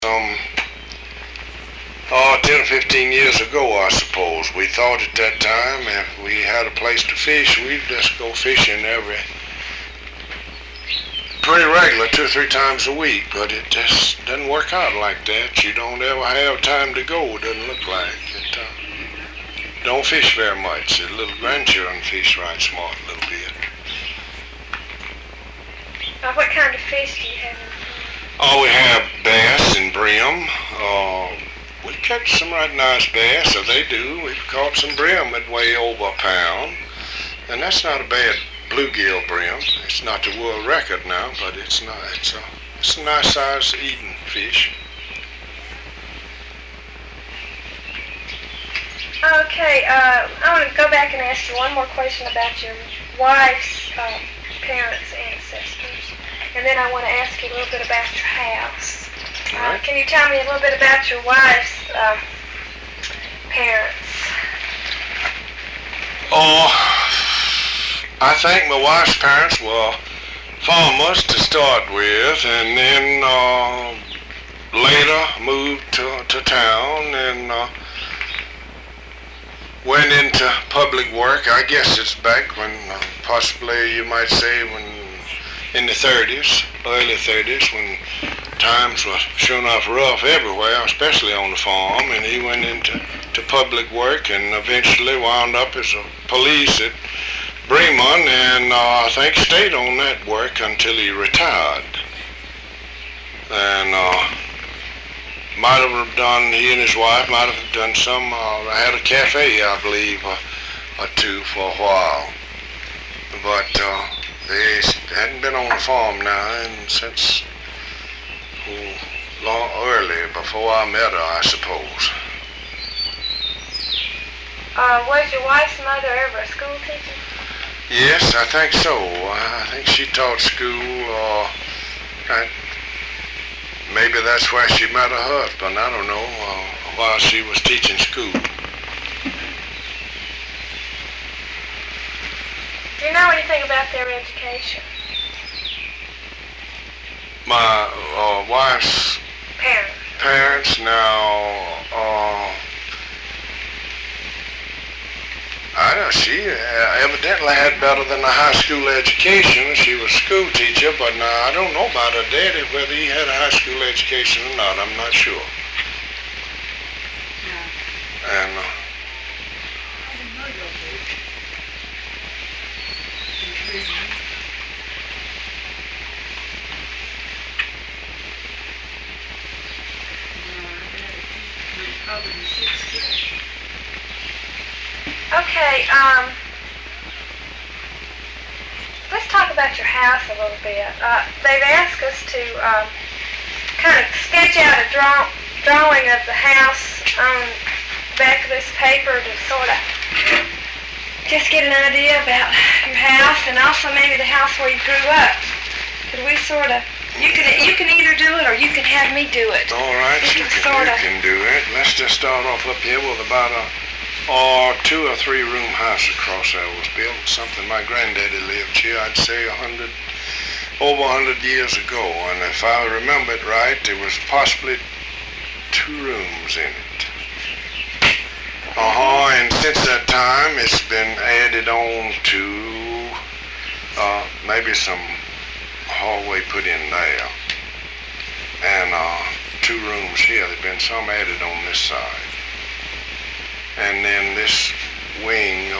some 10 or 15 years ago, I suppose. We thought at that time if we had a place to fish, we'd just go fishing pretty regular, 2 or 3 times a week, but it just doesn't work out like that. You don't ever have time to go, it doesn't look like it. Don't fish very much. The little grandchildren fish right smart a little bit. What kind of fish do you have in the Oh, we have bass and brim. We catch some right nice bass, or they do. We've caught some brim that weigh over a pound, and that's not a bad bluegill brim. It's not the world record now, but it's not. It's a nice size eating fish. Okay, I want to go back and ask you one more question about your wife's parents' ancestors, and then I want to ask you a little bit about your house. Right. Can you tell me a little bit about your wife's parents? Oh, I think my wife's parents were farmers to start with, and then later moved to town and went into public work. I guess it's back when, possibly you might say, when in the 30s, early 30s, when times were sure enough rough everywhere, especially on the farm, and he went into public work and eventually wound up as a police at Bremen, and I think stayed on that work until he retired. And he and his wife might have done some, had a cafe, I believe, or two for a while. But they hadn't been on the farm now and since long early, before I met her, I suppose. Was your wife's mother ever a school teacher? Yes, I think so. I think she taught school, maybe that's where she met her husband, I don't know, while she was teaching school. Do you know anything about their education? My wife's parents now, I don't know, she evidently had better than a high school education. She was a school teacher, but now I don't know about her daddy, whether he had a high school education or not. I'm not sure. Yeah. And I didn't know your dad. Okay, let's talk about your house a little bit. They've asked us to kind of sketch out a drawing of the house on the back of this paper to sort of just get an idea about your house and also maybe the house where you grew up. Could we sort of, you can either do it or you can have me do it. all right, you can do it. Let's just start off up here with about a 2 or 3 room house across there was built. Something my granddaddy lived here, I'd say over 100 years ago. And if I remember it right, there was possibly 2 rooms in it. And since that time, it's been added on to maybe some hallway put in there. And 2 rooms here. There's been some added on this side. And then this